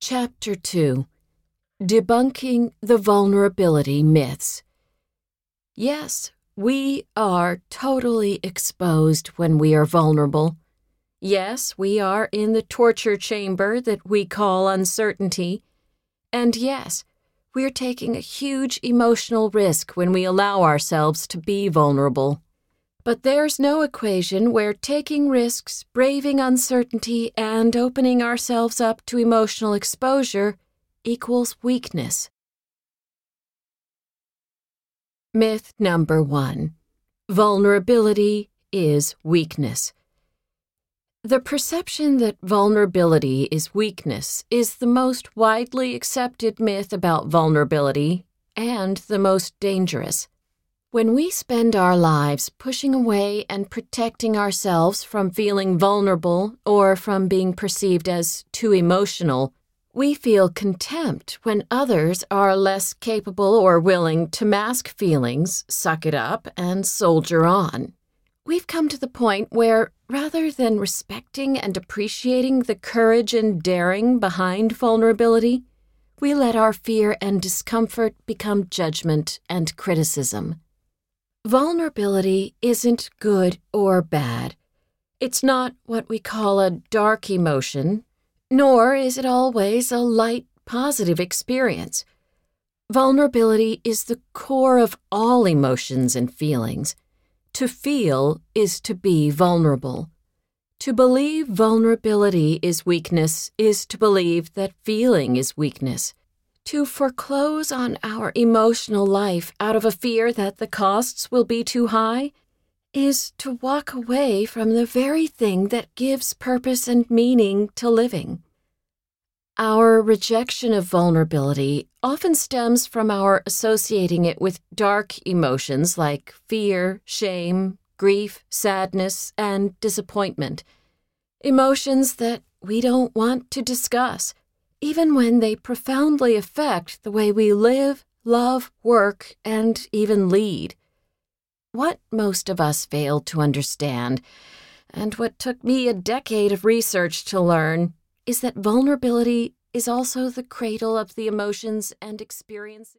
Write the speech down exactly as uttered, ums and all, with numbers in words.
Chapter two. Debunking the Vulnerability Myths. Yes, we are totally exposed when we are vulnerable. Yes, we are in the torture chamber that we call uncertainty. And yes, we're taking a huge emotional risk when we allow ourselves to be vulnerable. But there's no equation where taking risks, braving uncertainty, and opening ourselves up to emotional exposure equals weakness. Myth number one. Vulnerability is weakness. The perception that vulnerability is weakness is the most widely accepted myth about vulnerability and the most dangerous. When we spend our lives pushing away and protecting ourselves from feeling vulnerable or from being perceived as too emotional, we feel contempt when others are less capable or willing to mask feelings, suck it up, and soldier on. We've come to the point where, rather than respecting and appreciating the courage and daring behind vulnerability, we let our fear and discomfort become judgment and criticism. Vulnerability isn't good or bad. It's not what we call a dark emotion, nor is it always a light, positive experience. Vulnerability is the core of all emotions and feelings. To feel is to be vulnerable. To believe vulnerability is weakness is to believe that feeling is weakness. To foreclose on our emotional life out of a fear that the costs will be too high is to walk away from the very thing that gives purpose and meaning to living. Our rejection of vulnerability often stems from our associating it with dark emotions like fear, shame, grief, sadness, and disappointment. Emotions that we don't want to discuss, even when they profoundly affect the way we live, love, work, and even lead. What most of us failed to understand, and what took me a decade of research to learn, is that vulnerability is also the cradle of the emotions and experiences